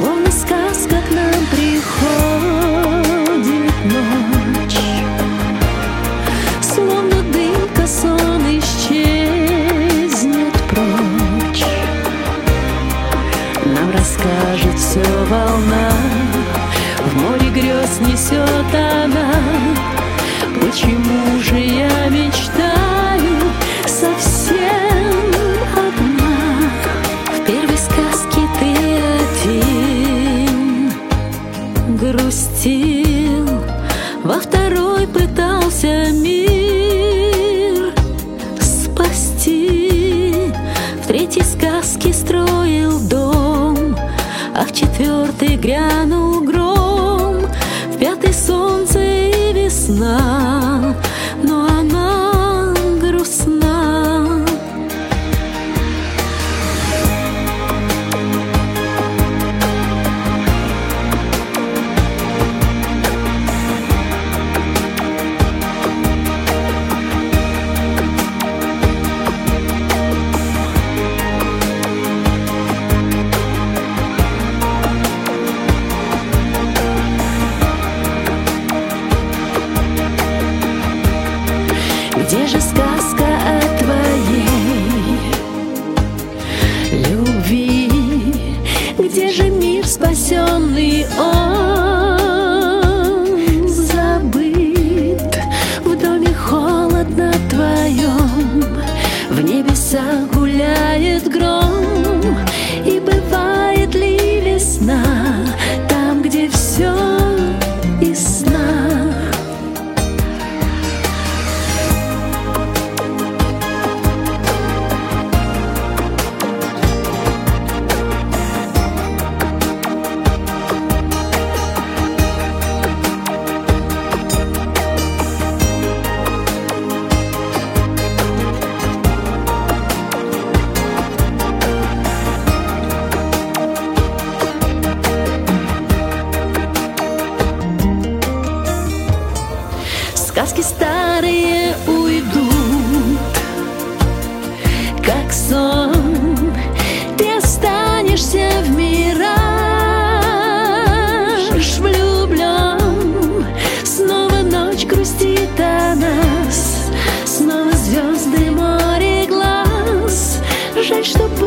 Словно сказка к нам приходит ночь, словно дымка сон исчезнет прочь. Нам расскажет все волна, в море грез несет она. Почему же я мечтаю совсем одна? В первой сказке ты один грустил, во второй пытался мир спасти, в третьей сказке строил дом, а в четвертой грянул гром, в пятой солнце и весна, но она грустна. Где же сказка о твоей любви? Где же мир спасенный, он забыт? В доме холодно твоем, в небесах гуляет гром. И бывает ли весна там, где все из сна? Сказки старые уйдут, как сон. Ты останешься в мираж влюблен. Снова ночь грустит о нас, снова звезды, море глаз. Жаль, что